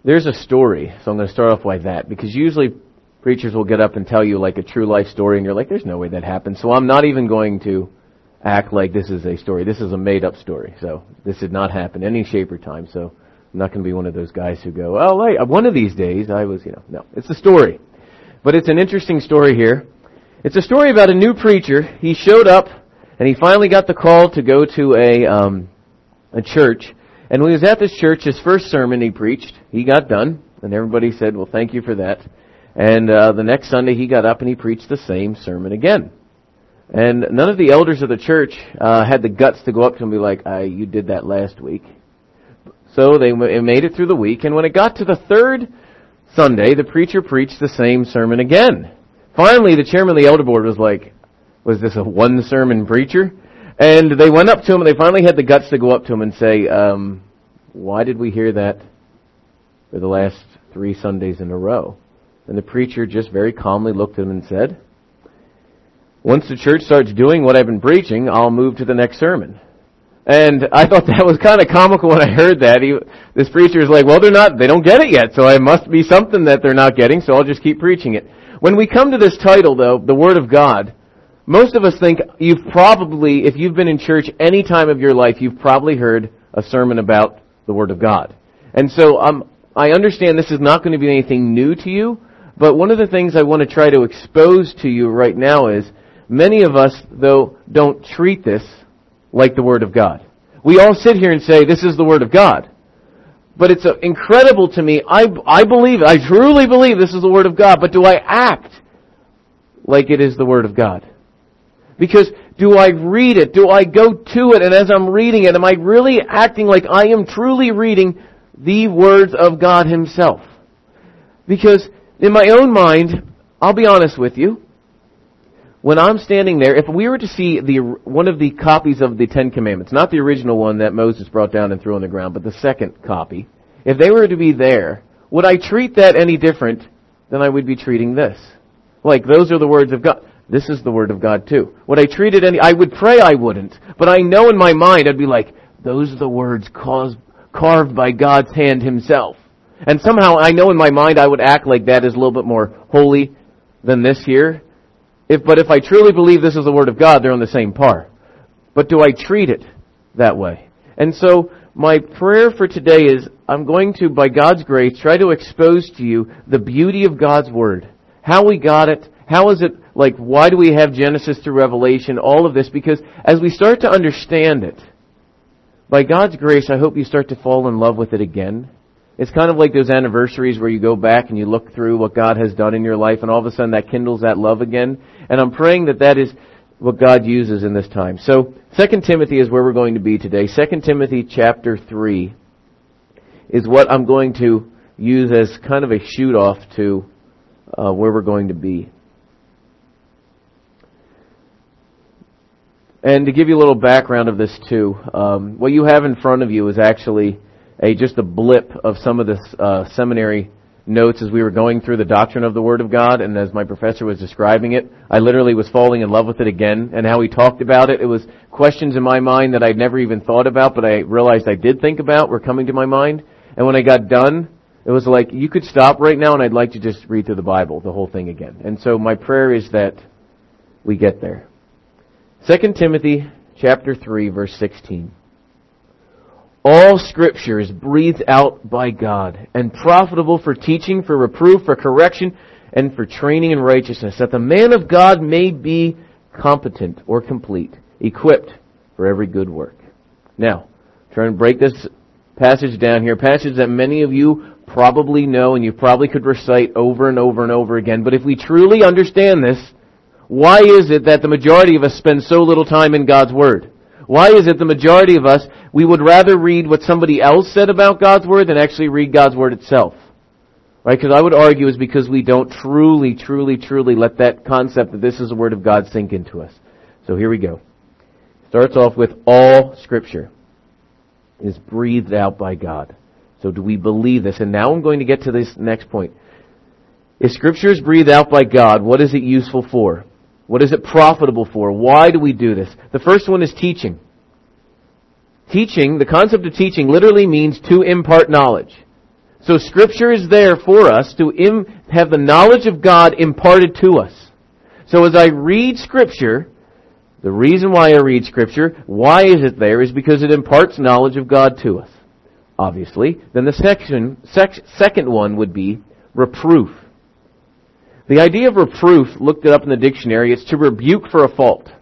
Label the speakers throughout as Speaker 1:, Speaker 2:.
Speaker 1: There's a story, so I'm going to start off with that, because usually preachers will get up and tell you like a true life story, and you're like, there's no way that happened. So I'm not even going to act like this is a story. This is a made-up story. So this did not happen in any shape or time. So I'm not going to be one of those guys who go, oh, hey, one of these days I was, no. It's a story. But it's an interesting story here. It's a story about a new preacher. He showed up, and he finally got the call to go to a church. And when he was at this church, his first sermon he preached, he got done, and everybody said, well, thank you for that. And the next Sunday he got up and he preached the same sermon again. And none of the elders of the church had the guts to go up to him and be like, you did that last week. So they made it through the week, and when it got to the third Sunday, the preacher preached the same sermon again. Finally, the chairman of the elder board was like, was this a one-sermon preacher? And they went up to him, and they finally had the guts to go up to him and say, why did we hear that for the last 3 Sundays in a row? And the preacher just very calmly looked at him and said, once the church starts doing what I've been preaching, I'll move to the next sermon. And I thought that was kind of comical when I heard that. This preacher is like, well, they don't get it yet, so it must be something that they're not getting, so I'll just keep preaching it. When we come to this title, though, the Word of God, most of us think you've probably, if you've been in church any time of your life, you've probably heard a sermon about the Word of God. And so I understand this is not going to be anything new to you, but one of the things I want to try to expose to you right now is many of us, though, don't treat this like the Word of God. We all sit here and say, this is the Word of God. But it's incredible to me. I truly believe this is the Word of God, but do I act like it is the Word of God? Because do I read it? Do I go to it? And as I'm reading it, am I really acting like I am truly reading the words of God Himself? Because in my own mind, I'll be honest with you, when I'm standing there, if we were to see one of the copies of the Ten Commandments, not the original one that Moses brought down and threw on the ground, but the second copy, if they were to be there, would I treat that any different than I would be treating this? Like, those are the words of God. This is the Word of God too. Would I treat it I would pray I wouldn't. But I know in my mind I'd be like, those are the words carved by God's hand Himself. And somehow I know in my mind I would act like that is a little bit more holy than this here. But if I truly believe this is the Word of God, they're on the same par. But do I treat it that way? And so my prayer for today is I'm going to, by God's grace, try to expose to you the beauty of God's Word. How we got it. How is it, like, why do we have Genesis through Revelation? All of this. Because as we start to understand it, by God's grace, I hope you start to fall in love with it again. It's kind of like those anniversaries where you go back and you look through what God has done in your life, and all of a sudden that kindles that love again. And I'm praying that is what God uses in this time. So 2 Timothy is where we're going to be today. 2 Timothy chapter 3 is what I'm going to use as kind of a shoot-off to where we're going to be. And to give you a little background of this too, what you have in front of you is actually just a blip of some of the seminary notes as we were going through the doctrine of the Word of God, and as my professor was describing it, I literally was falling in love with it again, and how he talked about it. It was questions in my mind that I'd never even thought about, but I realized I did think about were coming to my mind. And when I got done, it was like, you could stop right now and I'd like to just read through the Bible, the whole thing again. And so my prayer is that we get there. 2 Timothy chapter 3, verse 16. All Scripture is breathed out by God and profitable for teaching, for reproof, for correction, and for training in righteousness, that the man of God may be competent or complete, equipped for every good work. Now, trying to break this passage down here, a passage that many of you probably know and you probably could recite over and over and over again. But if we truly understand this, why is it that the majority of us spend so little time in God's Word? Why is it the majority of us, we would rather read what somebody else said about God's Word than actually read God's Word itself? Right? Because I would argue it's because we don't truly let that concept that this is the Word of God sink into us. So here we go. Starts off with all Scripture is breathed out by God. So do we believe this? And now I'm going to get to this next point. If Scripture is breathed out by God, what is it useful for? What is it profitable for? Why do we do this? The first one is teaching. Teaching, the concept of teaching literally means to impart knowledge. So Scripture is there for us to have the knowledge of God imparted to us. So as I read Scripture, the reason why I read Scripture, why is it there, is because it imparts knowledge of God to us. Obviously. Then the second one would be reproof. The idea of reproof, looked it up in the dictionary, it's to rebuke for a fault.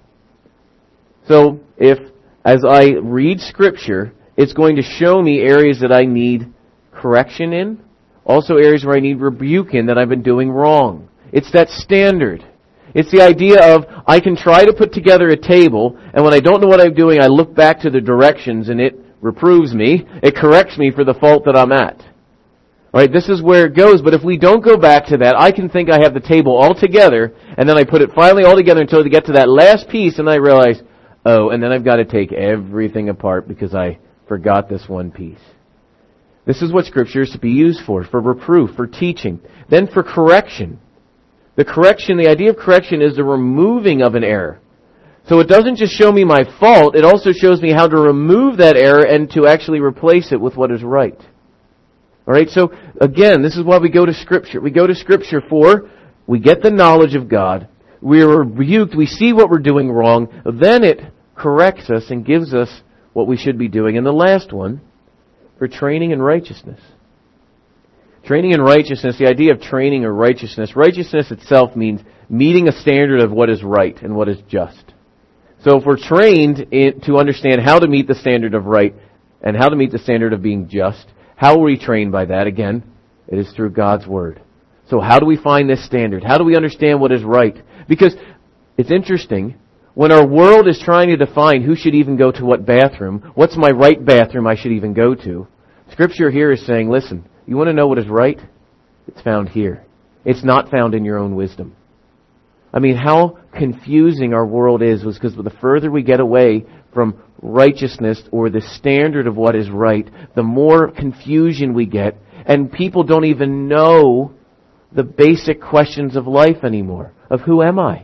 Speaker 1: So if, as I read Scripture, it's going to show me areas that I need correction in, also areas where I need rebuke in that I've been doing wrong. It's that standard. It's the idea of I can try to put together a table, and when I don't know what I'm doing, I look back to the directions and it reproves me. It corrects me for the fault that I'm at. All right, this is where it goes, but if we don't go back to that, I can think I have the table all together, and then I put it finally all together until I get to that last piece, and I realize, oh, and then I've got to take everything apart because I forgot this one piece. This is what Scripture is to be used for reproof, for teaching. Then for correction. The idea of correction is the removing of an error. So it doesn't just show me my fault, it also shows me how to remove that error and to actually replace it with what is right. Alright, so again, this is why we go to Scripture. We go to Scripture we get the knowledge of God, we are rebuked, we see what we're doing wrong, then it corrects us and gives us what we should be doing. And the last one, for training in righteousness. Training in righteousness, the idea of training in righteousness itself means meeting a standard of what is right and what is just. So if we're trained to understand how to meet the standard of right and how to meet the standard of being just, how are we trained by that? Again, it is through God's Word. So how do we find this standard? How do we understand what is right? Because it's interesting, when our world is trying to define who should even go to what bathroom, what's my right bathroom I should even go to, Scripture here is saying, listen, you want to know what is right? It's found here. It's not found in your own wisdom. I mean, how confusing our world is was because the further we get away from righteousness or the standard of what is right, the more confusion we get, and people don't even know the basic questions of life anymore, of who am I?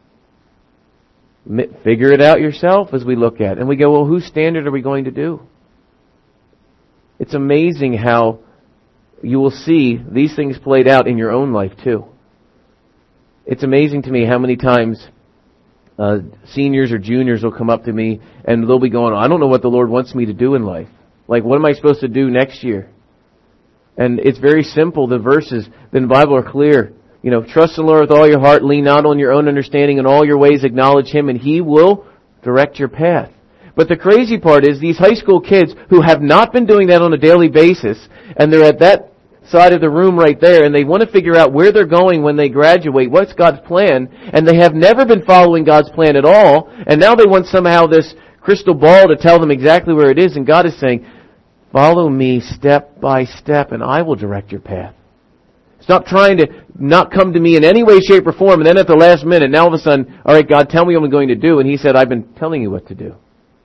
Speaker 1: Figure it out yourself as we look at it. And we go, well, whose standard are we going to do? It's amazing how you will see these things played out in your own life too. It's amazing to me how many times seniors or juniors will come up to me and they'll be going, I don't know what the Lord wants me to do in life. Like, what am I supposed to do next year? And it's very simple. The verses in the Bible are clear. You know, trust in the Lord with all your heart, lean not on your own understanding, in all your ways acknowledge Him, and He will direct your path. But the crazy part is these high school kids who have not been doing that on a daily basis, and they're at that side of the room right there, and they want to figure out where they're going when they graduate, what's God's plan, and they have never been following God's plan at all, and now they want somehow this crystal ball to tell them exactly where it is, and God is saying, follow me step by step, and I will direct your path. Stop trying to not come to me in any way, shape, or form, and then at the last minute, now all of a sudden, all right, God, tell me what I'm going to do, and He said, I've been telling you what to do.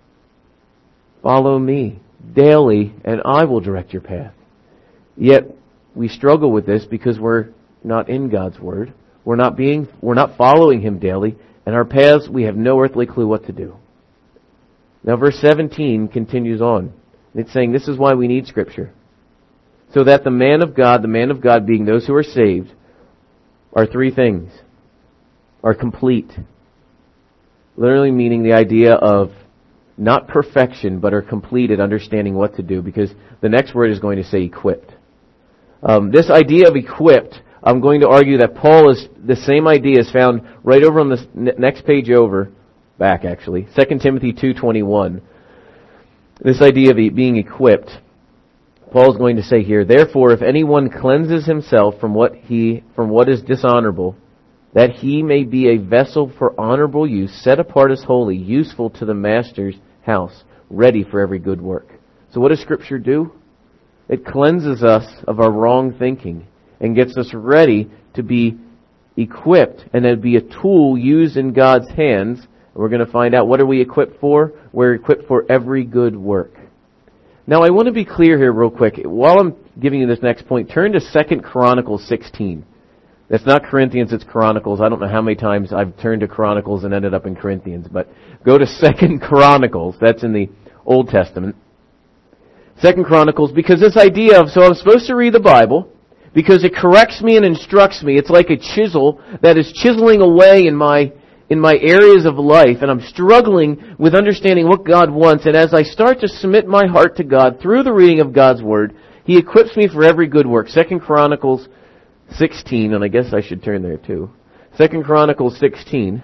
Speaker 1: Follow me daily, and I will direct your path. Yet, we struggle with this because we're not in God's Word. We're not following Him daily, and our paths, we have no earthly clue what to do. Now, verse 17 continues on. It's saying this is why we need Scripture. So that the man of God being those who are saved, are three things. Are complete. Literally meaning the idea of not perfection, but are complete at understanding what to do, because the next word is going to say equipped. This idea of equipped, I'm going to argue that the same idea is found right over on the next page back actually, 2 Timothy 2:21. This idea of being equipped, Paul's going to say here, therefore, if anyone cleanses himself from what is dishonorable, that he may be a vessel for honorable use, set apart as holy, useful to the master's house, ready for every good work. So what does Scripture do? It cleanses us of our wrong thinking and gets us ready to be equipped and to be a tool used in God's hands. We're going to find out, what are we equipped for? We're equipped for every good work. Now, I want to be clear here real quick. While I'm giving you this next point, turn to 2 Chronicles 16. That's not Corinthians, it's Chronicles. I don't know how many times I've turned to Chronicles and ended up in Corinthians, but go to 2 Chronicles. That's in the Old Testament. Second Chronicles, because this idea of, so I'm supposed to read the Bible, because it corrects me and instructs me. It's like a chisel that is chiseling away in my areas of life, and I'm struggling with understanding what God wants. And as I start to submit my heart to God through the reading of God's Word, He equips me for every good work. 2 Chronicles 16, and I guess I should turn there too. 2 Chronicles 16.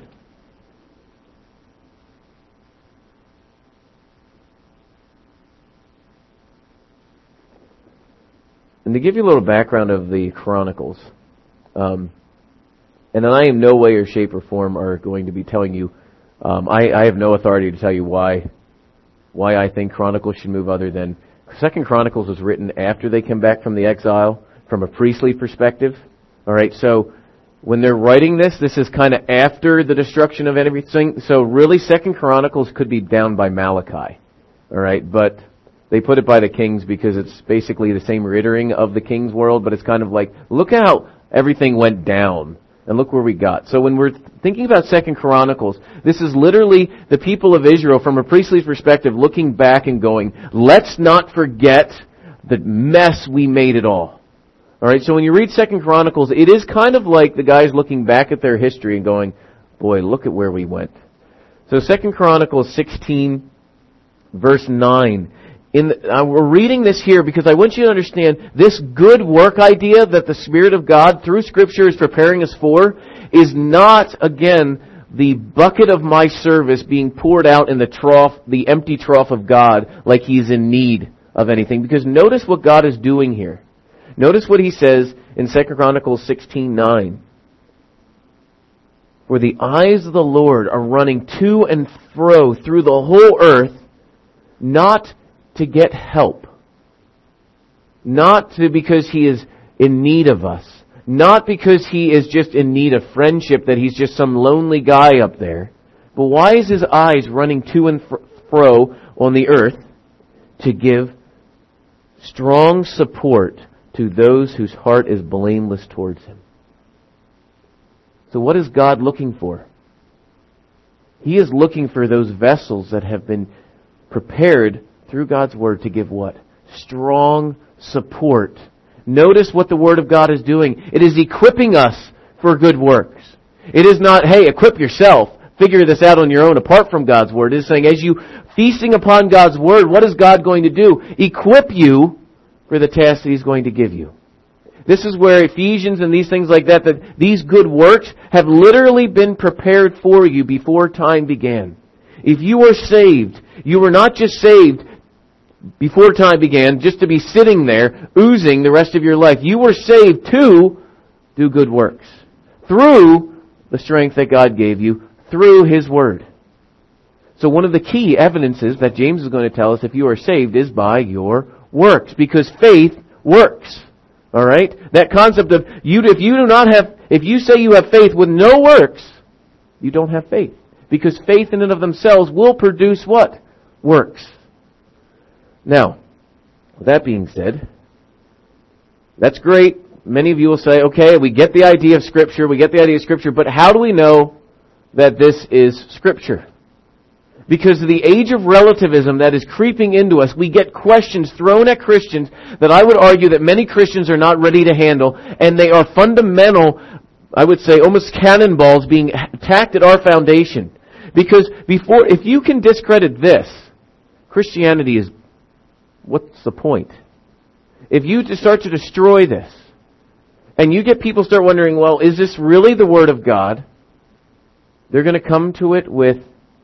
Speaker 1: And to give you a little background of the Chronicles, and I in no way or shape or form are going to be telling you, I have no authority to tell you why I think Chronicles should move other than, 2 Chronicles was written after they came back from the exile, from a priestly perspective. Alright, so when they're writing this is kind of after the destruction of everything. So really 2 Chronicles could be down by Malachi. Alright, but they put it by the kings because it's basically the same rittering of the king's world, but it's kind of like, look at how everything went down, and look where we got. So when we're thinking about 2 Chronicles, this is literally the people of Israel from a priestly perspective looking back and going, let's not forget the mess we made it all. Alright, so when you read 2 Chronicles, it is kind of like the guys looking back at their history and going, boy, look at where we went. So 2 Chronicles 16, verse 9. We're reading this here because I want you to understand this good work idea that the Spirit of God through Scripture is preparing us for is not, again, the bucket of my service being poured out in the trough, the empty trough of God, like He's in need of anything. Because notice what God is doing here. Notice what He says in 2 Chronicles 16:9. For the eyes of the Lord are running to and fro through the whole earth, not to get help. Not because He is in need of us. Not because He is just in need of friendship, that He's just some lonely guy up there. But why is His eyes running to and fro on the earth? To give strong support to those whose heart is blameless towards Him. So what is God looking for? He is looking for those vessels that have been prepared through God's Word to give what? Strong support. Notice what the Word of God is doing. It is equipping us for good works. It is not, hey, equip yourself. Figure this out on your own apart from God's Word. It is saying, as you feasting upon God's Word, what is God going to do? Equip you for the task that He's going to give you. This is where Ephesians and these things like that these good works have literally been prepared for you before time began. If you are saved, you were not just saved before time began, just to be sitting there, oozing the rest of your life. You were saved to do good works. Through the strength that God gave you, through His Word. So one of the key evidences that James is going to tell us if you are saved is by your works. Because faith works. Alright? That concept of, if you say you have faith with no works, you don't have faith. Because faith in and of themselves will produce what? Works. Now, with that being said, that's great. Many of you will say, okay, we get the idea of Scripture, but how do we know that this is Scripture? Because of the age of relativism that is creeping into us, we get questions thrown at Christians that I would argue that many Christians are not ready to handle, and they are fundamental, I would say almost cannonballs being attacked at our foundation. Because if you can discredit this, Christianity is, what's the point? If you start to destroy this, and you get people start wondering, well, is this really the Word of God? They're going to come to it with,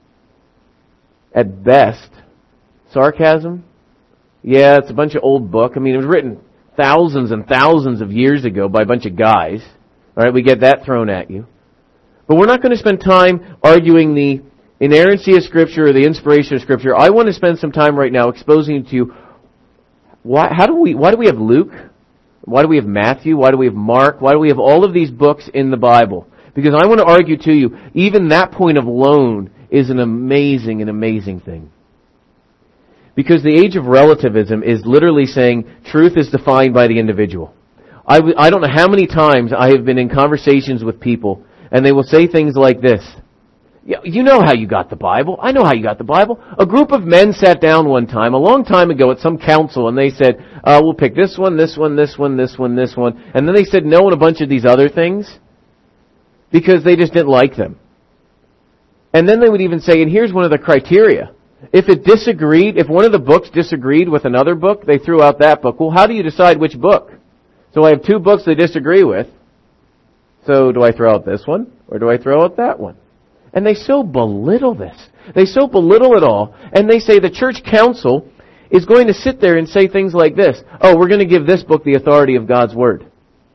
Speaker 1: at best, sarcasm. Yeah, it's a bunch of old book. I mean, it was written thousands and thousands of years ago by a bunch of guys. Alright, we get that thrown at you. But we're not going to spend time arguing the inerrancy of Scripture or the inspiration of Scripture. I want to spend some time right now exposing to you why do we have Luke? Why do we have Matthew? Why do we have Mark? Why do we have all of these books in the Bible? Because I want to argue to you, even that point alone is an amazing thing. Because the age of relativism is literally saying truth is defined by the individual. I don't know how many times I have been in conversations with people and they will say things like this. Yeah, you know how you got the Bible. I know how you got the Bible. A group of men sat down one time, a long time ago, at some council, and they said, we'll pick this one, this one, this one, this one, this one. And then they said no on a bunch of these other things because they just didn't like them. And then they would even say, and here's one of the criteria. If one of the books disagreed with another book, they threw out that book. Well, how do you decide which book? So I have two books they disagree with. So do I throw out this one or do I throw out that one? And they so belittle this. They so belittle it all. And they say the church council is going to sit there and say things like this. Oh, we're going to give this book the authority of God's Word.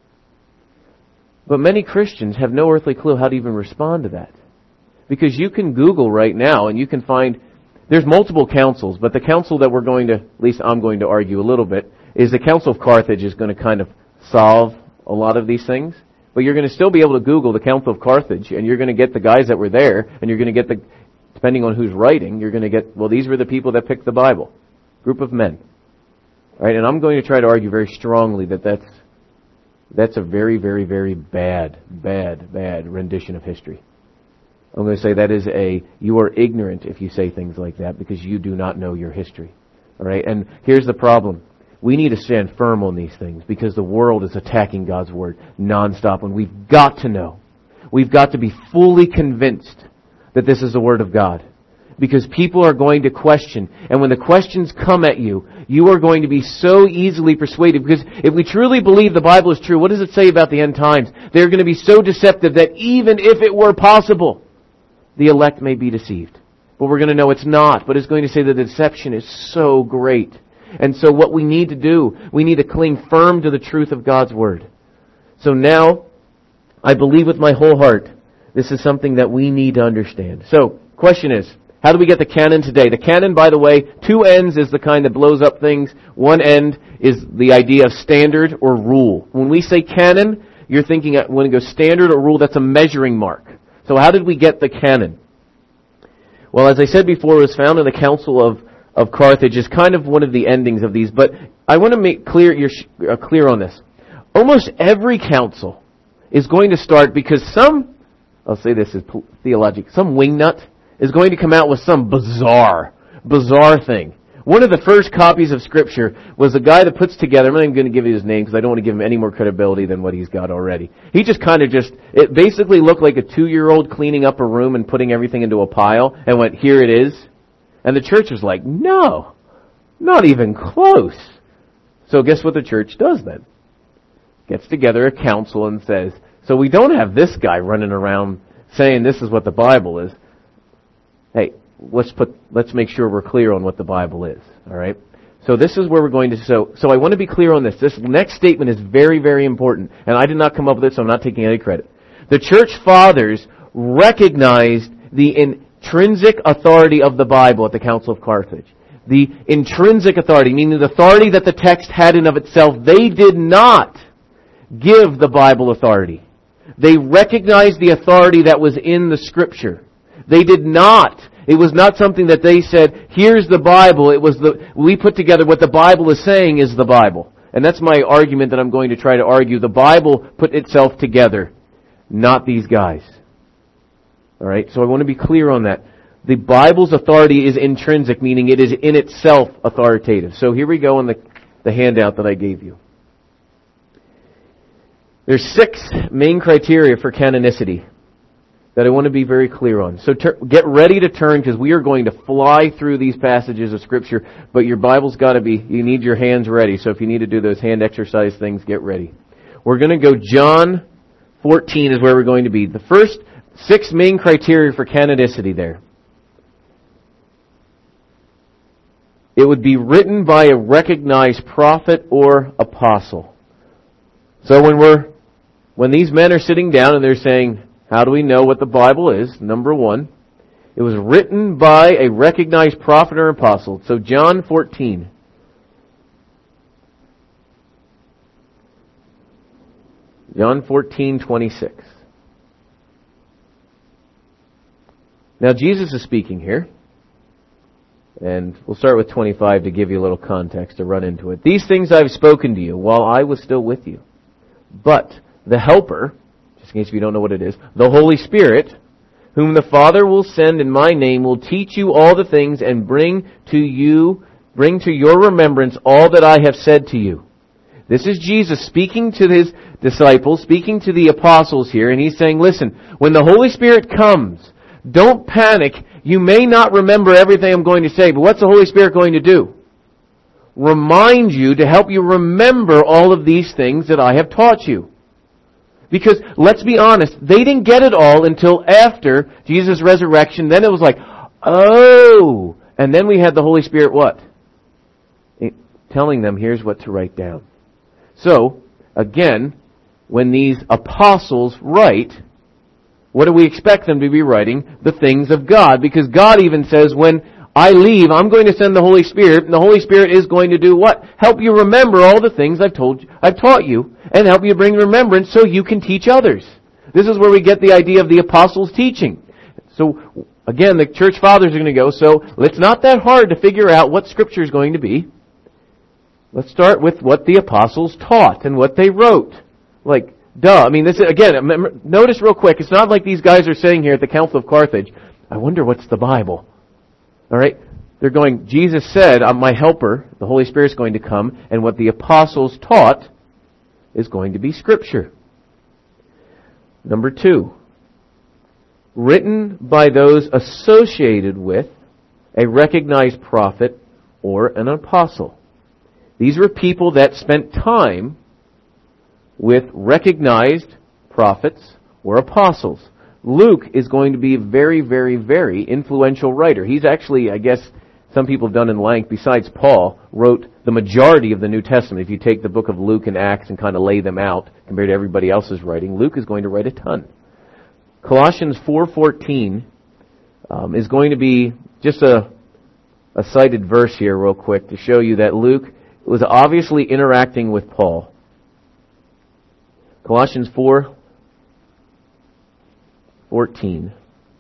Speaker 1: But many Christians have no earthly clue how to even respond to that. Because you can Google right now and you can find, there's multiple councils, but the council that we're going to, at least I'm going to argue a little bit, is the Council of Carthage is going to kind of solve a lot of these things. But you're going to still be able to Google the Council of Carthage, and you're going to get the guys that were there, and you're going to get depending on who's writing, you're going to get, well, these were the people that picked the Bible. Group of men. All right, and I'm going to try to argue very strongly that that's a very, very, very bad rendition of history. I'm going to say you are ignorant if you say things like that because you do not know your history. All right, and here's the problem. We need to stand firm on these things because the world is attacking God's Word nonstop, and we've got to know. We've got to be fully convinced that this is the Word of God. Because people are going to question, and when the questions come at you, you are going to be so easily persuaded. Because if we truly believe the Bible is true, what does it say about the end times? They're going to be so deceptive that even if it were possible, the elect may be deceived. But we're going to know it's not. But it's going to say that the deception is so great. And so what we need to do, we need to cling firm to the truth of God's Word. So now, I believe with my whole heart, this is something that we need to understand. So, question is, how do we get the canon today? The canon, by the way, two ends is the kind that blows up things. One end is the idea of standard or rule. When we say canon, you're thinking when it goes standard or rule, that's a measuring mark. So how did we get the canon? Well, as I said before, it was found in the Council of Carthage. Is kind of one of the endings of these, but I want to make you're clear on this. Almost every council is going to start because I'll say this is theological, some wingnut is going to come out with some bizarre thing. One of the first copies of Scripture was a guy that puts together, I'm not even going to give you his name because I don't want to give him any more credibility than what he's got already. He just it basically looked like a 2-year-old cleaning up a room and putting everything into a pile and went, here it is. And the church was like, no, not even close. So guess what the church does then? Gets together a council and says, so we don't have this guy running around saying this is what the Bible is. Hey, let's make sure we're clear on what the Bible is. All right? So this is where we're going to, so I want to be clear on this. This next statement is very, very important. And I did not come up with it, so I'm not taking any credit. The church fathers recognized the intrinsic authority of the Bible at the Council of Carthage. The intrinsic authority, meaning the authority that the text had in of itself. They did not give the Bible authority. They recognized the authority that was in the Scripture. They did not. It was not something that they said, here's the Bible. It was we put together what the Bible is saying is the Bible. And that's my argument that I'm going to try to argue. The Bible put itself together, not these guys. All right, so I want to be clear on that. The Bible's authority is intrinsic, meaning it is in itself authoritative. So here we go on the handout that I gave you. There's 6 main criteria for canonicity that I want to be very clear on. So get ready to turn because we are going to fly through these passages of Scripture, but your Bible's got to you need your hands ready. So if you need to do those hand exercise things, get ready. We're going to go John 14 is where we're going to be. The first 6 main criteria for canonicity there. It would be written by a recognized prophet or apostle. So when these men are sitting down and they're saying, how do we know what the Bible is? Number 1, it was written by a recognized prophet or apostle. So John 14. John 14:26. Now Jesus is speaking here. And we'll start with 25 to give you a little context to run into it. These things I've spoken to you while I was still with you. But the Helper, just in case you don't know what it is, the Holy Spirit, whom the Father will send in my name will teach you all the things and bring to your remembrance all that I have said to you. This is Jesus speaking to His disciples, speaking to the apostles here, and He's saying, listen, when the Holy Spirit comes, don't panic. You may not remember everything I'm going to say, but what's the Holy Spirit going to do? Remind you to help you remember all of these things that I have taught you. Because, let's be honest, they didn't get it all until after Jesus' resurrection. Then it was like, oh! And then we had the Holy Spirit what? Telling them, here's what to write down. So, again, when these apostles write, what do we expect them to be writing? The things of God. Because God even says, when I leave, I'm going to send the Holy Spirit, and the Holy Spirit is going to do what? Help you remember all the things I've taught you, and help you bring remembrance so you can teach others. This is where we get the idea of the apostles' teaching. So, again, the church fathers are going to go, so it's not that hard to figure out what Scripture is going to be. Let's start with what the apostles taught and what they wrote. Like, duh. I mean, this is, again, notice real quick, it's not like these guys are saying here at the Council of Carthage, I wonder what's the Bible. Alright? They're going, Jesus said, my helper, the Holy Spirit's going to come, and what the apostles taught is going to be Scripture. Number 2. Written by those associated with a recognized prophet or an apostle. These were people that spent time with recognized prophets or apostles. Luke is going to be a very, very, very influential writer. He's actually, I guess, some people have done in length, besides Paul, wrote the majority of the New Testament. If you take the book of Luke and Acts and kind of lay them out compared to everybody else's writing, Luke is going to write a ton. Colossians 4:14 is going to be just a cited verse here real quick to show you that Luke was obviously interacting with Paul. Colossians 4:14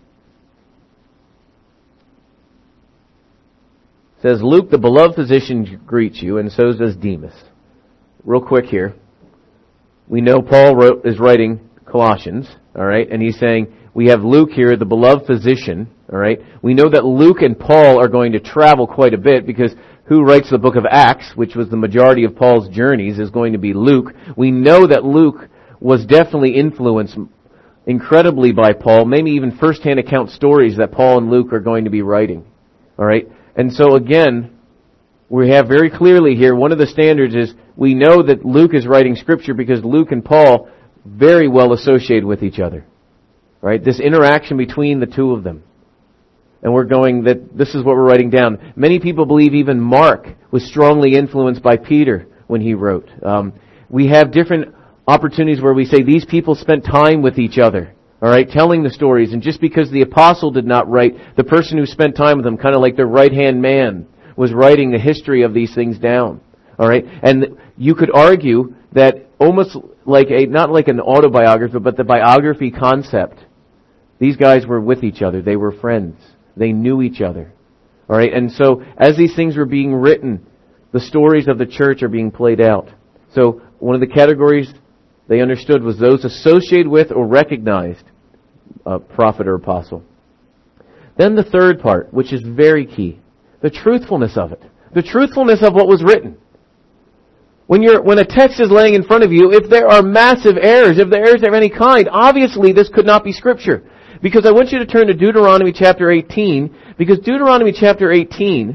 Speaker 1: says, Luke, the beloved physician, greets you, and so does Demas. Real quick here. We know Paul is writing Colossians, alright, and he's saying, we have Luke here, the beloved physician, alright. We know that Luke and Paul are going to travel quite a bit because who writes the book of Acts, which was the majority of Paul's journeys, is going to be Luke. We know that Luke was definitely influenced incredibly by Paul, maybe even first-hand account stories that Paul and Luke are going to be writing. Alright? And so again, we have very clearly here, one of the standards is we know that Luke is writing Scripture because Luke and Paul very well associated with each other. Right? This interaction between the two of them. And we're going that this is what we're writing down. Many people believe even Mark was strongly influenced by Peter when he wrote. We have different opportunities where we say these people spent time with each other. Alright, telling the stories. And just because the apostle did not write, the person who spent time with them, kind of like their right-hand man, was writing the history of these things down. Alright? And you could argue that almost like not like an autobiography, but the biography concept. These guys were with each other. They were friends. They knew each other. Alright? And so, as these things were being written, the stories of the church are being played out. So, one of the categories they understood was those associated with or recognized a prophet or apostle. Then the third part, which is very key, the truthfulness of it. The truthfulness of what was written. When a text is laying in front of you, if there are massive errors, if there are errors of any kind, obviously this could not be Scripture. Because I want you to turn to Deuteronomy chapter 18, because Deuteronomy chapter 18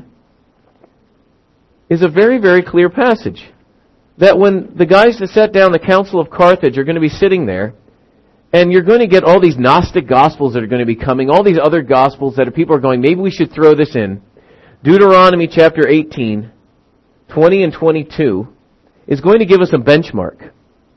Speaker 1: is a very, very clear passage. That when the guys that sat down the Council of Carthage are going to be sitting there, and you're going to get all these Gnostic Gospels that are going to be coming, all these other Gospels that people are going, maybe we should throw this in. Deuteronomy chapter 18, 20 and 22, is going to give us a benchmark.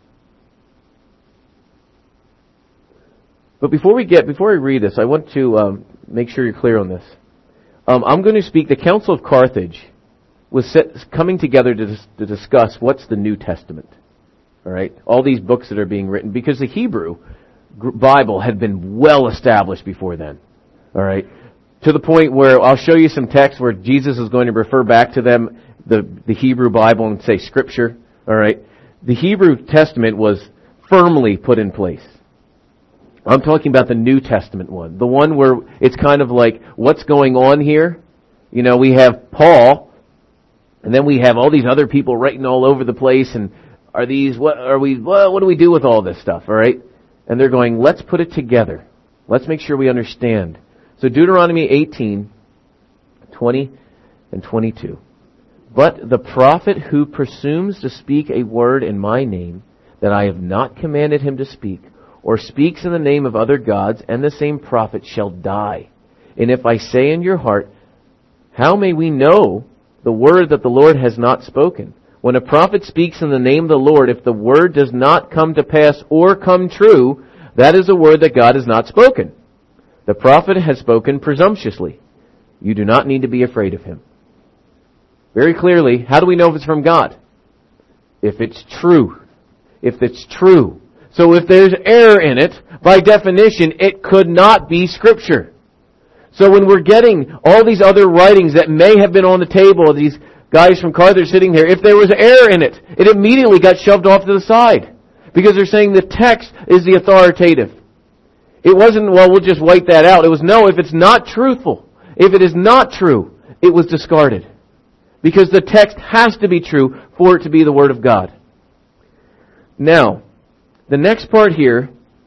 Speaker 1: But before we read this, I want to make sure you're clear on this. I'm going to speak, the Council of Carthage was coming together to discuss what's the New Testament. Alright? All these books that are being written, because the Hebrew Bible had been well established before then. Alright? To the point where I'll show you some texts where Jesus is going to refer back to them, the Hebrew Bible, and say Scripture. Alright? The Hebrew Testament was firmly put in place. I'm talking about the New Testament one. The one where it's kind of like, what's going on here? You know, we have Paul, and then we have all these other people writing all over the place, and what do we do with all this stuff, all right? And they're going, let's put it together. Let's make sure we understand. So Deuteronomy 18, 20 and 22. But the prophet who presumes to speak a word in my name that I have not commanded him to speak, or speaks in the name of other gods, and the same prophet shall die. And if I say in your heart, how may we know the word that the Lord has not spoken? When a prophet speaks in the name of the Lord, if the word does not come to pass or come true, that is a word that God has not spoken. The prophet has spoken presumptuously. You do not need to be afraid of him. Very clearly, how do we know if it's from God? If it's true. If it's true. So if there's error in it, by definition, it could not be Scripture. So when we're getting all these other writings that may have been on the table, these guys from Carthage sitting here, if there was error in it, it immediately got shoved off to the side. Because they're saying the text is the authoritative. It wasn't, well, we'll just wipe that out. It was, no, if it's not truthful, if it is not true, it was discarded. Because the text has to be true for it to be the Word of God. Now, the next part here,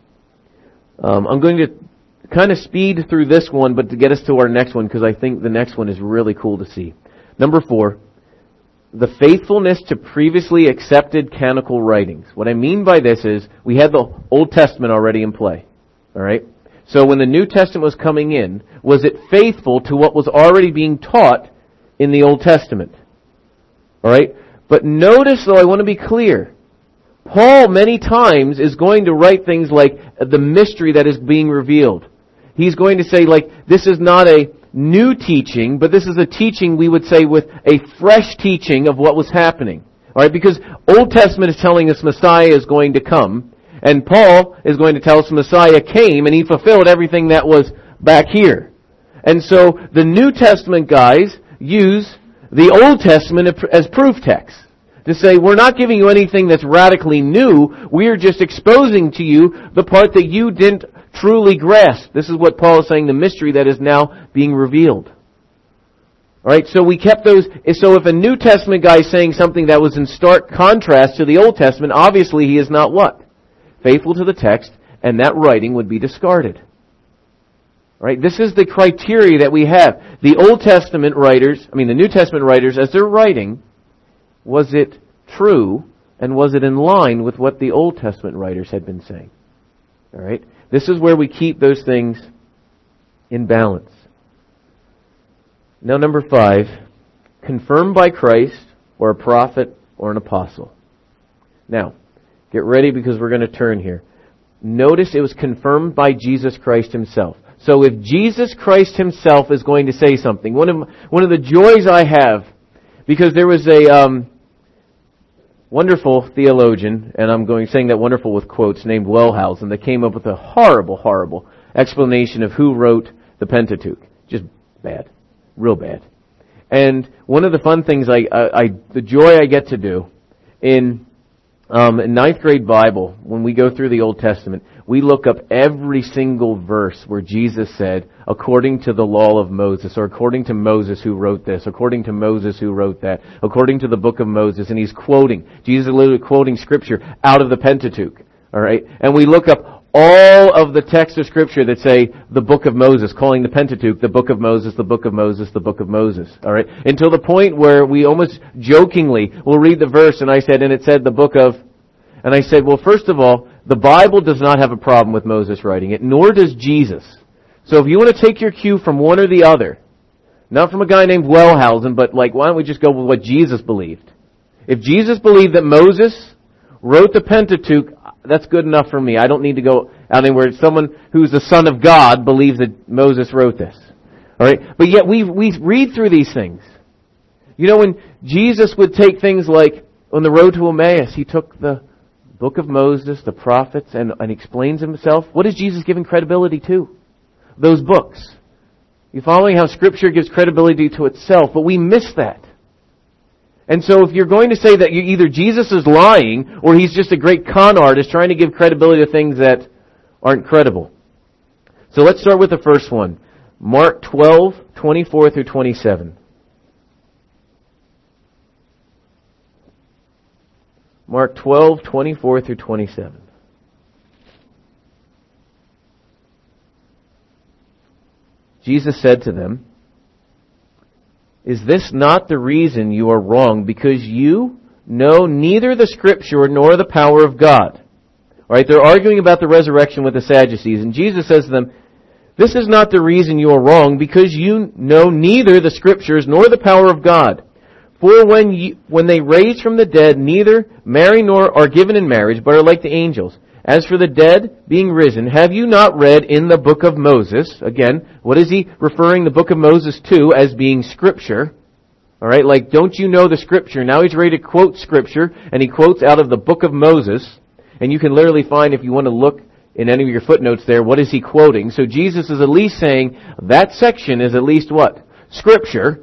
Speaker 1: I'm going to kind of speed through this one, but to get us to our next one, because I think the next one is really cool to see. Number 4, the faithfulness to previously accepted canonical writings. What I mean by this is, we had the Old Testament already in play. Alright? So when the New Testament was coming in, was it faithful to what was already being taught in the Old Testament? Alright? But notice, though, I want to be clear. Paul, many times, is going to write things like the mystery that is being revealed. He's going to say, like, this is not a new teaching, but this is a teaching, we would say, with a fresh teaching of what was happening. Alright? Because Old Testament is telling us Messiah is going to come, and Paul is going to tell us Messiah came, and he fulfilled everything that was back here. And so, the New Testament guys use the Old Testament as proof text. To say, we're not giving you anything that's radically new, we're just exposing to you the part that you didn't truly grasp. This is what Paul is saying, the mystery that is now being revealed. Alright, so we kept those. So if a New Testament guy is saying something that was in stark contrast to the Old Testament, obviously he is not what? Faithful to the text, and that writing would be discarded. Right? This is the criteria that we have. The New Testament writers, as they're writing, was it true, and was it in line with what the Old Testament writers had been saying? Alright? This is where we keep those things in balance. Now, number 5, confirmed by Christ, or a prophet, or an apostle. Now, get ready because we're going to turn here. Notice it was confirmed by Jesus Christ Himself. So if Jesus Christ Himself is going to say something, one of the joys I have, because there was a wonderful theologian, and I'm saying that wonderful with quotes, named Wellhausen, that came up with a horrible, horrible explanation of who wrote the Pentateuch. Just bad. Real bad. And one of the fun things the joy I get to do in 9th grade Bible, when we go through the Old Testament, we look up every single verse where Jesus said, according to the law of Moses, or according to Moses who wrote this, according to Moses who wrote that, according to the book of Moses, and he's quoting. Jesus is literally quoting Scripture out of the Pentateuch. Alright? And we look up all of the texts of Scripture that say the book of Moses, calling the Pentateuch the book of Moses, the book of Moses, the book of Moses. Alright? Until the point where we almost jokingly will read the verse, and I said, and it said the book of... And I said, well, first of all, the Bible does not have a problem with Moses writing it, nor does Jesus. So if you want to take your cue from one or the other, not from a guy named Wellhausen, but why don't we just go with what Jesus believed? If Jesus believed that Moses wrote the Pentateuch, that's good enough for me. I don't need to go out anywhere. Someone who's the Son of God believes that Moses wrote this. Alright? But yet we read through these things. You know, when Jesus would take things like, on the road to Emmaus, He took the book of Moses, the prophets, and explains Himself. What is Jesus giving credibility to? Those books. You're following how Scripture gives credibility to itself, but we miss that. And so if you're going to say that either Jesus is lying, or He's just a great con artist trying to give credibility to things that aren't credible. So let's start with the first one. Mark 12:24 through 27. Mark 12:24 through 27. Jesus said to them, "Is this not the reason you are wrong, because you know neither the Scripture nor the power of God?" All right, they're arguing about the resurrection with the Sadducees, and Jesus says to them, "This is not the reason you are wrong, because you know neither the Scriptures nor the power of God. For when they raise from the dead, neither marry nor are given in marriage, but are like the angels. As for the dead being risen, have you not read in the book of Moses?" Again, what is he referring the book of Moses to as being Scripture? All right, like, don't you know the Scripture? Now he's ready to quote Scripture, and he quotes out of the book of Moses. And you can literally find, if you want to look in any of your footnotes there, what is he quoting? So Jesus is at least saying that section is at least what? Scripture.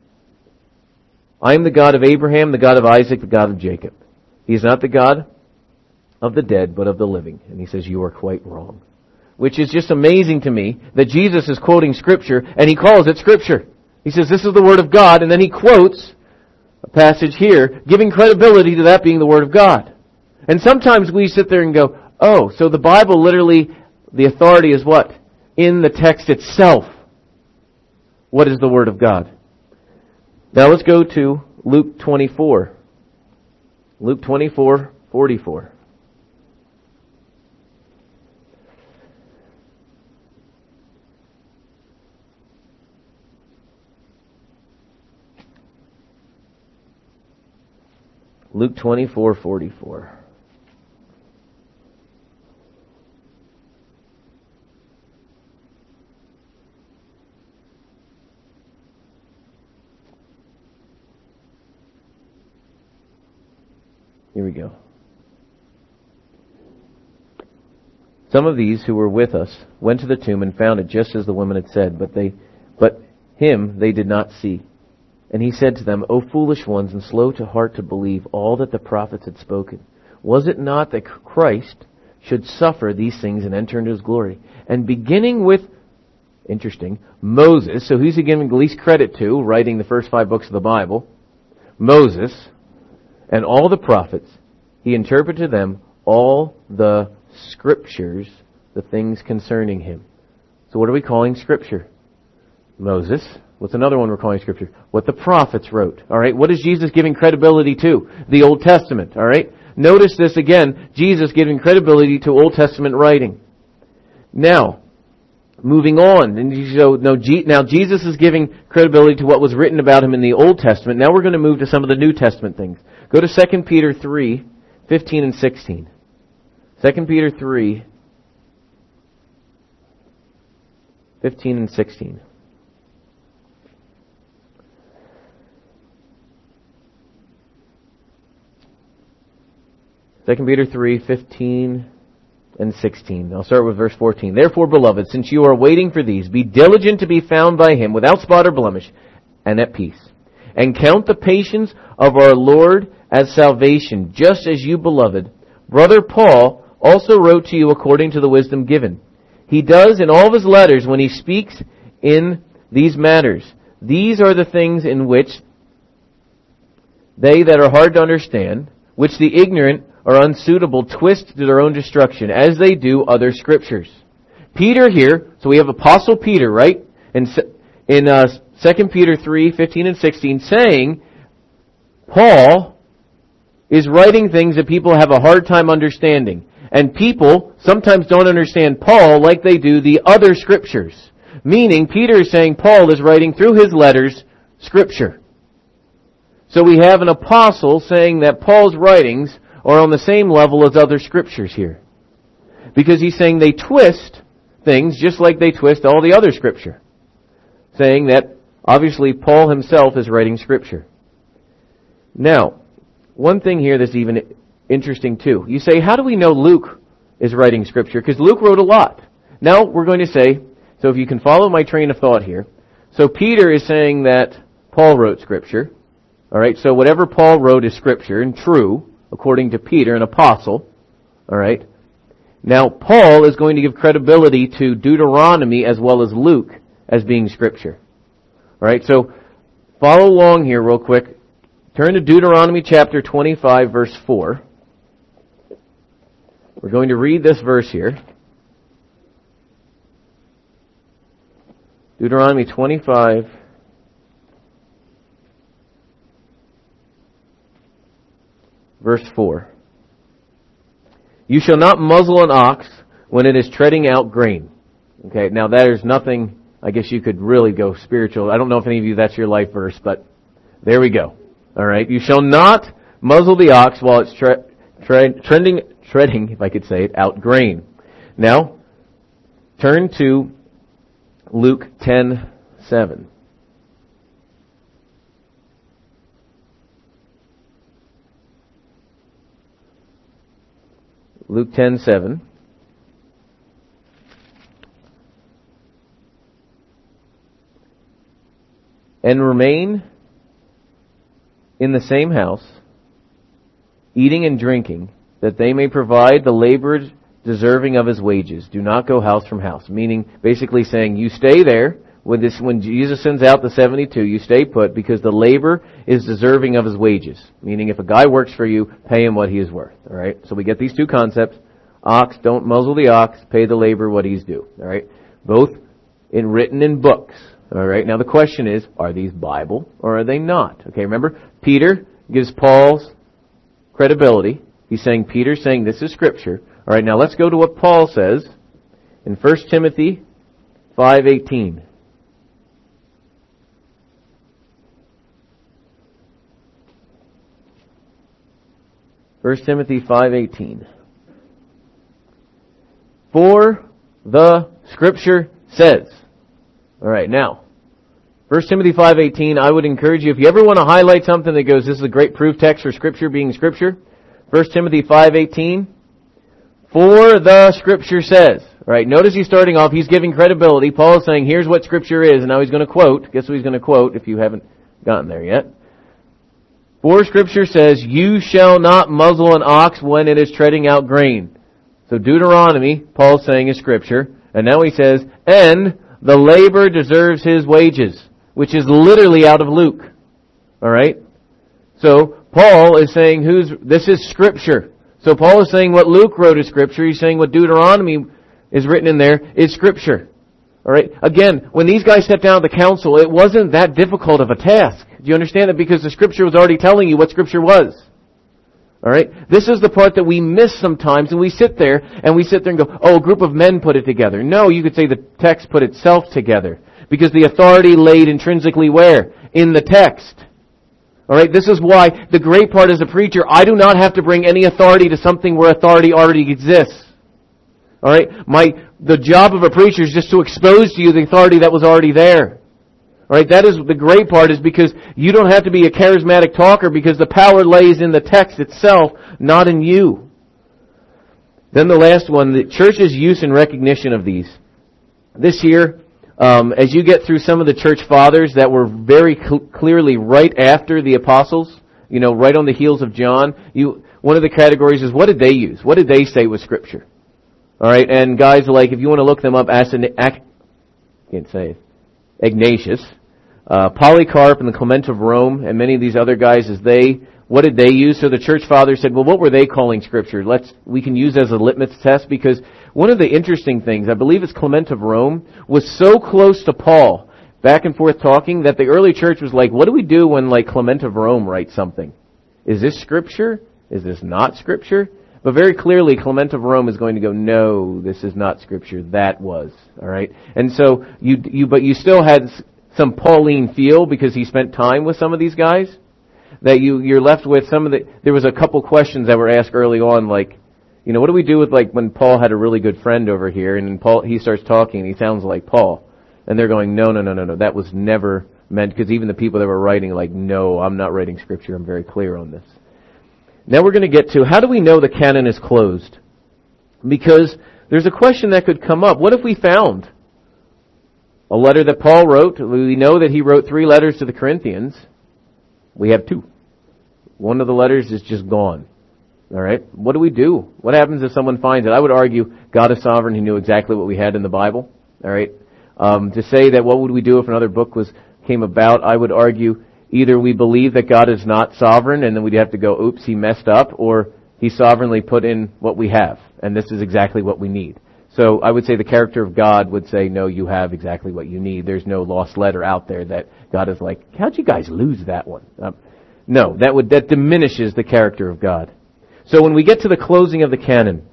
Speaker 1: I am the God of Abraham, the God of Isaac, the God of Jacob. He is not the God of the dead, but of the living. And he says, you are quite wrong. Which is just amazing to me that Jesus is quoting Scripture, and he calls it Scripture. He says, this is the Word of God, and then he quotes a passage here, giving credibility to that being the Word of God. And sometimes we sit there and go, oh, so the Bible literally, the authority is what? In the text itself. What is the Word of God? Now let's go to Luke 24. Luke 24:44. Luke 24:44. Here we go. Some of these who were with us went to the tomb and found it just as the women had said, but him they did not see. And he said to them, O foolish ones, and slow to heart to believe all that the prophets had spoken. Was it not that Christ should suffer these things and enter into his glory? And beginning with, interesting, Moses, so who's he giving the least credit to, writing the first 5 books of the Bible? Moses, and all the prophets, he interpreted to them all the Scriptures, the things concerning him. So what are we calling Scripture? Moses. What's another one we're calling Scripture? What the prophets wrote. All right. What is Jesus giving credibility to? The Old Testament. All right. Notice this again. Jesus giving credibility to Old Testament writing. Now, moving on. And so now Jesus is giving credibility to what was written about him in the Old Testament. Now we're going to move to some of the New Testament things. Go to 2 Peter 3:15 and 16. 2 Peter 3:15 and 16. 2 Peter 3:15 and 16. I'll start with verse 14. Therefore, beloved, since you are waiting for these, be diligent to be found by him without spot or blemish and at peace. And count the patience of our Lord as salvation, just as you, beloved. Brother Paul also wrote to you according to the wisdom given. He does in all of his letters when he speaks in these matters. These are the things in which they that are hard to understand, which the ignorant are unsuitable, twist to their own destruction, as they do other Scriptures. Peter here, so we have Apostle Peter, right? In 2 Peter 3:15 and 16, saying, Paul is writing things that people have a hard time understanding. And people sometimes don't understand Paul like they do the other Scriptures. Meaning, Peter is saying Paul is writing through his letters Scripture. So we have an apostle saying that Paul's writings are on the same level as other Scriptures here. Because he's saying they twist things just like they twist all the other Scripture. Saying that, obviously, Paul himself is writing Scripture. Now, one thing here that's even interesting too. You say, how do we know Luke is writing Scripture? Because Luke wrote a lot. Now, we're going to say, so if you can follow my train of thought here. So Peter is saying that Paul wrote Scripture. Alright, so whatever Paul wrote is Scripture and true, according to Peter, an apostle. Alright. Now, Paul is going to give credibility to Deuteronomy as well as Luke as being Scripture. Alright, so follow along here real quick. Turn to Deuteronomy chapter 25, verse 4. We're going to read this verse here. Deuteronomy 25, verse 4. You shall not muzzle an ox when it is treading out grain. Okay, now there's nothing, I guess you could really go spiritual. I don't know if any of you that's your life verse, but there we go. Alright, you shall not muzzle the ox while it's treading, if I could say it, out grain. Now, turn to Luke 10:7. Luke 10:7. And remain in the same house, eating and drinking, that they may provide the laborer deserving of his wages. Do not go house from house. Meaning, basically saying, you stay there. When Jesus sends out the 72, you stay put because the labor is deserving of his wages. Meaning, if a guy works for you, pay him what he is worth. Alright? So we get these two concepts. Ox, don't muzzle the ox. Pay the labor what he's due. Alright? Both written in books. Alright? Now the question is, are these Bible or are they not? Okay, remember? Peter gives Paul's credibility. He's saying, Peter's saying this is Scripture. Alright, now let's go to what Paul says in 1 Timothy 5:18. 1 Timothy 5:18. For the Scripture says. Alright, now, 1 Timothy 5:18, I would encourage you, if you ever want to highlight something that goes, this is a great proof text for Scripture being Scripture, 1 Timothy 5:18, for the Scripture says. Alright, notice he's starting off, he's giving credibility. Paul is saying, here's what Scripture is, and now he's going to quote. Guess what he's going to quote if you haven't gotten there yet? For Scripture says, you shall not muzzle an ox when it is treading out grain. So Deuteronomy, Paul's saying, is Scripture. And now he says, and the laborer deserves his wages, which is literally out of Luke. Alright? So Paul is saying, this is Scripture. So Paul is saying what Luke wrote is Scripture. He's saying what Deuteronomy is written in there is Scripture. Alright? Again, when these guys sat down at the council, it wasn't that difficult of a task. Do you understand that? Because the Scripture was already telling you what Scripture was. Alright? This is the part that we miss sometimes, and we sit there and go, oh, a group of men put it together. No, you could say the text put itself together. Because the authority laid intrinsically where? In the text. Alright? This is why the great part as a preacher, I do not have to bring any authority to something where authority already exists. Alright? The job of a preacher is just to expose to you the authority that was already there. Alright? That is the great part, is because you don't have to be a charismatic talker because the power lays in the text itself, not in you. Then the last one, the church's use and recognition of these. This year, as you get through some of the church fathers that were very clearly right after the apostles, right on the heels of John, one of the categories is what did they use? What did they say was Scripture? Alright, and guys like, if you want to look them up, Ignatius, Polycarp and the Clement of Rome, and many of these other guys, what did they use? So the church fathers said, well, what were they calling Scripture? We can use as a litmus test, because one of the interesting things, I believe it's Clement of Rome, was so close to Paul, back and forth talking, that the early church was like, what do we do when Clement of Rome writes something? Is this Scripture? Is this not Scripture? But very clearly, Clement of Rome is going to go, no, this is not Scripture. That was. Alright? And so, but you still had some Pauline feel, because he spent time with some of these guys, that you're left with there was a couple questions that were asked early on, like, what do we do with when Paul had a really good friend over here, and he starts talking, and he sounds like Paul. And they're going, no, that was never meant, because even the people that were writing, no, I'm not writing Scripture, I'm very clear on this. Now we're going to get to, how do we know the canon is closed? Because there's a question that could come up. What if we found a letter that Paul wrote? We know that he wrote 3 letters to the Corinthians. We have 2. One of the letters is just gone. Alright? What do we do? What happens if someone finds it? I would argue God is sovereign. He knew exactly what we had in the Bible. Alright? To say that what would we do if another book came about, I would argue either we believe that God is not sovereign and then we'd have to go, oops, he messed up, or he sovereignly put in what we have, and this is exactly what we need. So I would say the character of God would say, no, you have exactly what you need. There's no lost letter out there that God is like, how'd you guys lose that one? No, that diminishes the character of God. So when we get to the closing of the canon,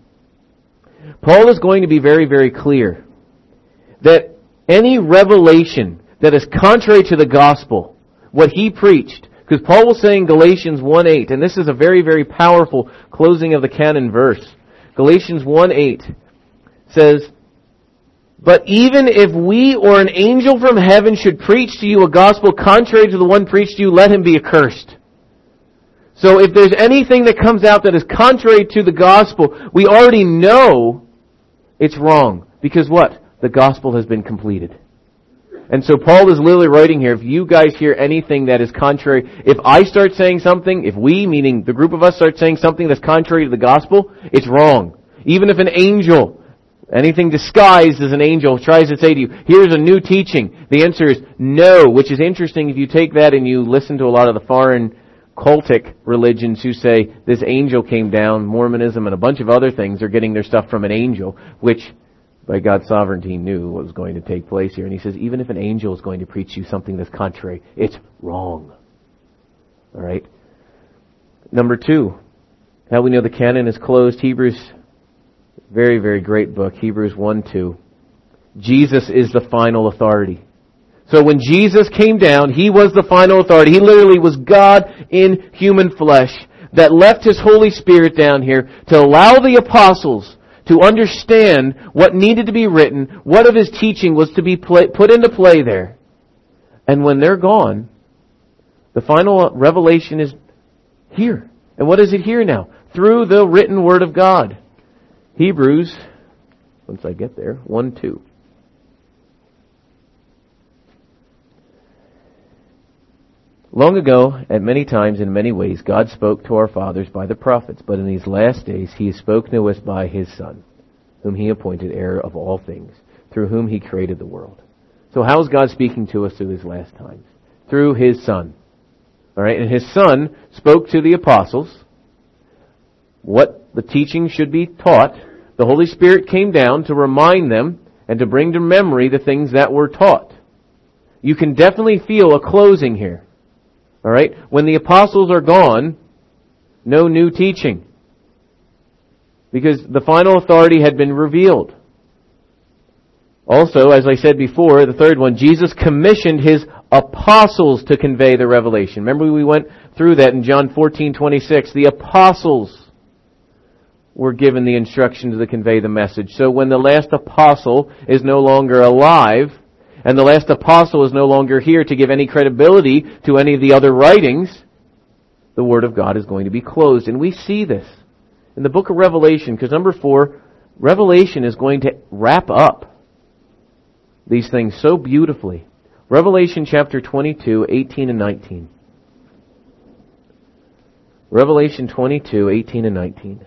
Speaker 1: Paul is going to be very, very clear that any revelation that is contrary to the gospel, what he preached, because Paul will say in Galatians 1:8, and this is a very, very powerful closing of the canon verse. Galatians 1:8 says, "But even if we or an angel from heaven should preach to you a gospel contrary to the one preached to you, let him be accursed." So if there's anything that comes out that is contrary to the gospel, we already know it's wrong. Because what? The gospel has been completed. And so Paul is literally writing here, if you guys hear anything that is contrary, if I start saying something, if we, meaning the group of us, start saying something that's contrary to the gospel, it's wrong. Even if an angel, anything disguised as an angel, tries to say to you, here's a new teaching, the answer is no, which is interesting if you take that and you listen to a lot of the foreign cultic religions who say this angel came down, Mormonism and a bunch of other things are getting their stuff from an angel, which by God's sovereignty he knew what was going to take place here. And he says, even if an angel is going to preach you something that's contrary, it's wrong. Alright? Number 2, how we know the canon is closed. Hebrews, very, very great book, Hebrews 1:2. Jesus is the final authority. So when Jesus came down, he was the final authority. He literally was God in human flesh that left his Holy Spirit down here to allow the apostles to understand what needed to be written, what of his teaching was to be put into play there. And when they're gone, the final revelation is here. And what is it here now? Through the written Word of God. Hebrews, once I get there, 1:2. Long ago, at many times, in many ways, God spoke to our fathers by the prophets, but in these last days He has spoken to us by His Son, whom He appointed heir of all things, through whom He created the world. So how is God speaking to us through these last times? Through His Son. Alright, and His Son spoke to the apostles what the teaching should be taught. The Holy Spirit came down to remind them and to bring to memory the things that were taught. You can definitely feel a closing here. Alright? When the apostles are gone, no new teaching. Because the final authority had been revealed. Also, as I said before, the third one, Jesus commissioned His apostles to convey the revelation. Remember we went through that in John 14:26. The apostles were given the instructions to convey the message. So when the last apostle is no longer alive, and the last apostle is no longer here to give any credibility to any of the other writings, the Word of God is going to be closed. And we see this in the book of Revelation, because number 4, Revelation is going to wrap up these things so beautifully. Revelation chapter 22, 18 and 19. Revelation 22, 18 and 19.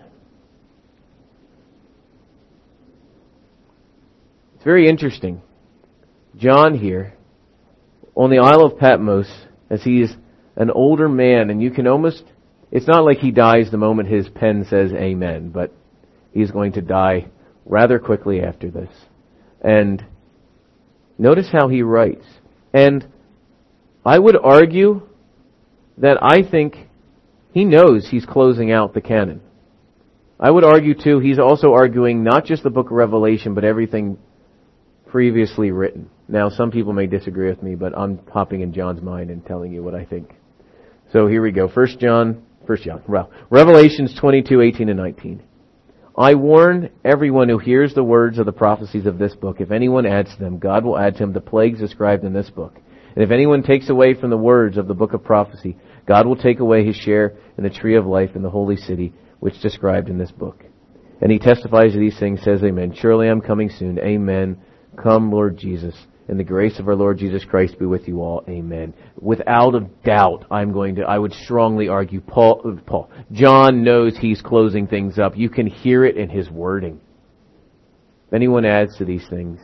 Speaker 1: It's very interesting. John here, on the Isle of Patmos, as he is an older man, and you can almost, it's not like he dies the moment his pen says amen, but he's going to die rather quickly after this. And notice how he writes. And I would argue that I think he knows he's closing out the canon. I would argue too, he's also arguing not just the book of Revelation, but everything previously written. Now, some people may disagree with me, but I'm hopping in John's mind and telling you what I think. So here we go. Revelations 22, 18 and 19. I warn everyone who hears the words of the prophecies of this book. If anyone adds to them, God will add to him the plagues described in this book. And if anyone takes away from the words of the book of prophecy, God will take away his share in the tree of life in the holy city, which is described in this book. And he testifies to these things, says amen. Surely I'm coming soon. Amen. Come, Lord Jesus. And the grace of our Lord Jesus Christ be with you all. Amen. Without a doubt, I would strongly argue John knows he's closing things up. You can hear it in his wording. If anyone adds to these things,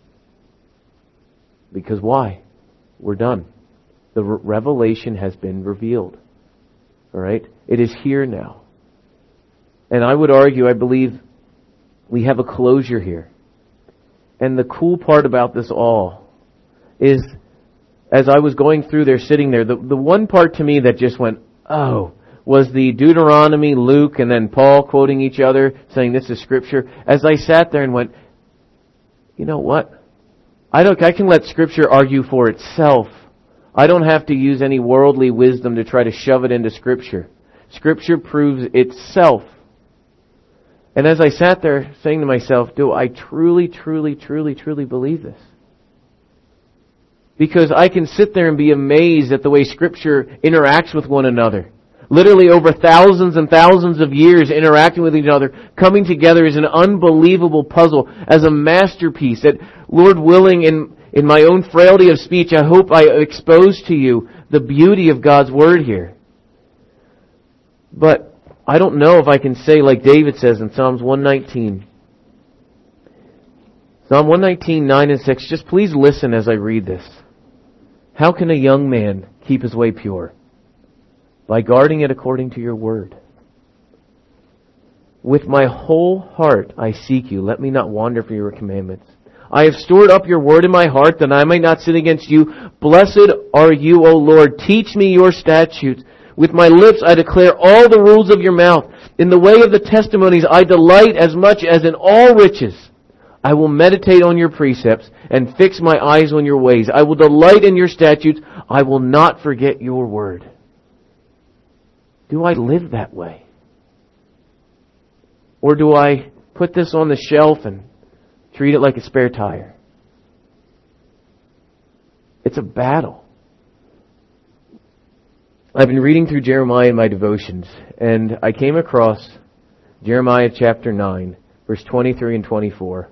Speaker 1: because why? We're done. The revelation has been revealed. All right? It is here now. And I would argue, I believe, we have a closure here. And the cool part about this all is, as I was going through there, sitting there, the one part to me that just went, oh, was the Deuteronomy, Luke, and then Paul quoting each other, saying this is Scripture. As I sat there and went, you know what? I can let Scripture argue for itself. I don't have to use any worldly wisdom to try to shove it into Scripture. Scripture proves itself. And as I sat there saying to myself, do I truly, truly, truly, truly believe this? Because I can sit there and be amazed at the way Scripture interacts with one another. Literally over thousands and thousands of years interacting with each other, coming together as an unbelievable puzzle, as a masterpiece that, Lord willing, in my own frailty of speech, I hope I expose to you the beauty of God's Word here. But I don't know if I can say like David says in Psalms 119. Psalm 119, 9 and 6. Just please listen as I read this. How can a young man keep his way pure? By guarding it according to your word. With my whole heart I seek you. Let me not wander from your commandments. I have stored up your word in my heart that I might not sin against you. Blessed are you, O Lord. Teach me your statutes. With my lips I declare all the rules of your mouth. In the way of the testimonies I delight as much as in all riches. I will meditate on your precepts and fix my eyes on your ways. I will delight in your statutes. I will not forget your word. Do I live that way? Or do I put this on the shelf and treat it like a spare tire? It's a battle. I've been reading through Jeremiah in my devotions, and I came across Jeremiah chapter 9, verse 23 and 24.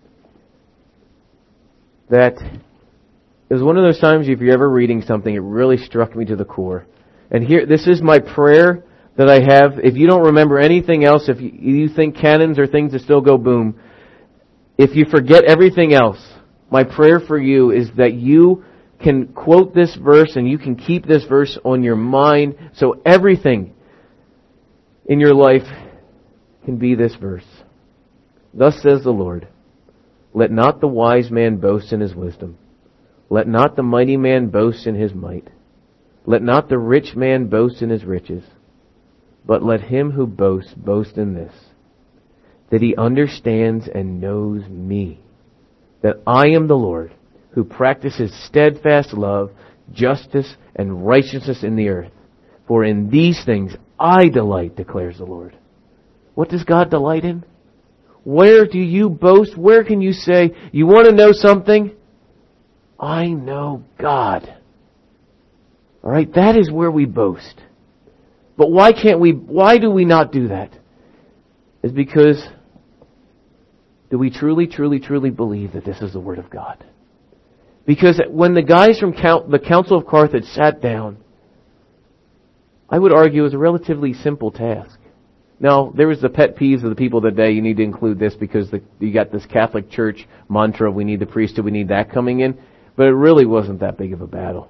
Speaker 1: That it was one of those times, if you're ever reading something, it really struck me to the core. And here, this is my prayer that I have. If you don't remember anything else, if you think canons are things that still go boom, if you forget everything else, my prayer for you is that you can quote this verse and you can keep this verse on your mind so everything in your life can be this verse. Thus says the Lord, let not the wise man boast in his wisdom. Let not the mighty man boast in his might. Let not the rich man boast in his riches, but let him who boasts boast in this, that he understands and knows me, that I am the Lord, who practices steadfast love, justice, and righteousness in the earth. For in these things I delight, declares the Lord. What does God delight in? Where do you boast? Where can you say, you want to know something? I know God. All right, that is where we boast. But why do we not do that? It's because, do we truly, truly, truly believe that this is the Word of God? Because when the guys from the Council of Carthage sat down, I would argue it was a relatively simple task. Now, there was the pet peeves of the people of the day. You need to include this because you got this Catholic Church mantra, we need the priesthood, we need that coming in. But it really wasn't that big of a battle.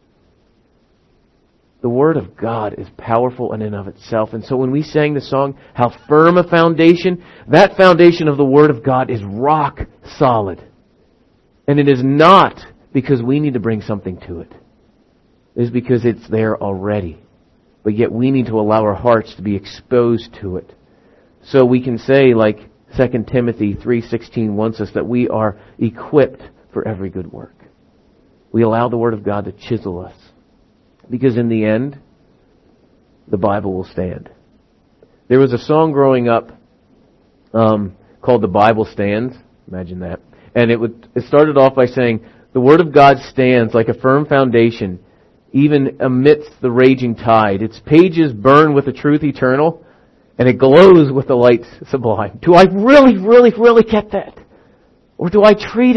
Speaker 1: The Word of God is powerful in and of itself. And so when we sang the song, How Firm a Foundation, that foundation of the Word of God is rock solid. And it is not because we need to bring something to it. It is because it's there already. But yet we need to allow our hearts to be exposed to it. So we can say, like 2 Timothy 3:16 wants us, that we are equipped for every good work. We allow the Word of God to chisel us. Because in the end, the Bible will stand. There was a song growing up called The Bible Stands. Imagine that. And it started off by saying, the Word of God stands like a firm foundation, even amidst the raging tide. Its pages burn with the truth eternal, and it glows with the light sublime. Do I really, really, really get that? Or do I treat it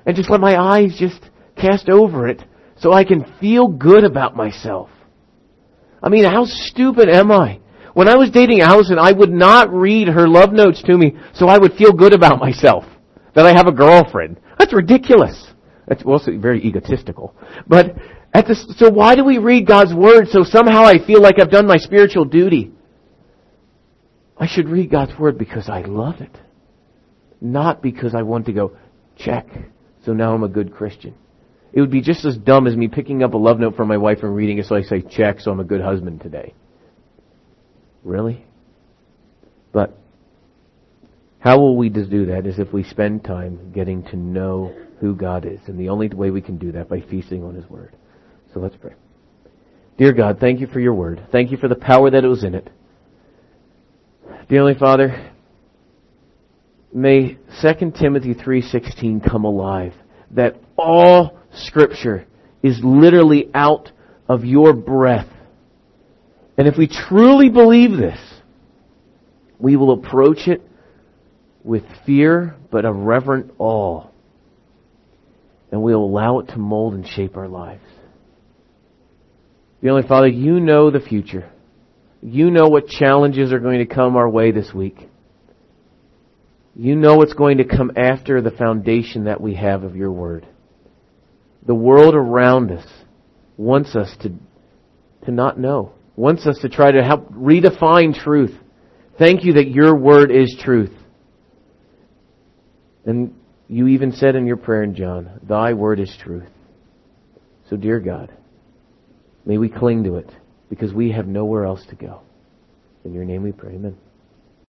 Speaker 1: and just let my eyes just cast over it so I can feel good about myself. I mean, how stupid am I? When I was dating Allison, I would not read her love notes to me so I would feel good about myself, that I have a girlfriend. That's ridiculous. That's also very egotistical. But so why do we read God's Word so somehow I feel like I've done my spiritual duty? I should read God's Word because I love it. Not because I want to go, check, so now I'm a good Christian. It would be just as dumb as me picking up a love note from my wife and reading it so I say, check, so I'm a good husband today. Really? But how will we just do that is if we spend time getting to know who God is. And the only way we can do that by feasting on His Word. So let's pray. Dear God, thank you for your Word. Thank you for the power that was in it. Dear Heavenly Father, may 2 Timothy 3:16 come alive. That all Scripture is literally out of your breath. And if we truly believe this, we will approach it with fear but a reverent awe. And we'll allow it to mold and shape our lives. Dear Heavenly Father, you know the future. You know what challenges are going to come our way this week. You know what's going to come after the foundation that we have of your Word. The world around us wants us to not know. Wants us to try to help redefine truth. Thank you that your Word is truth. And you even said in your prayer in John, thy Word is truth. So dear God, may we cling to it because we have nowhere else to go. In your name we pray, amen.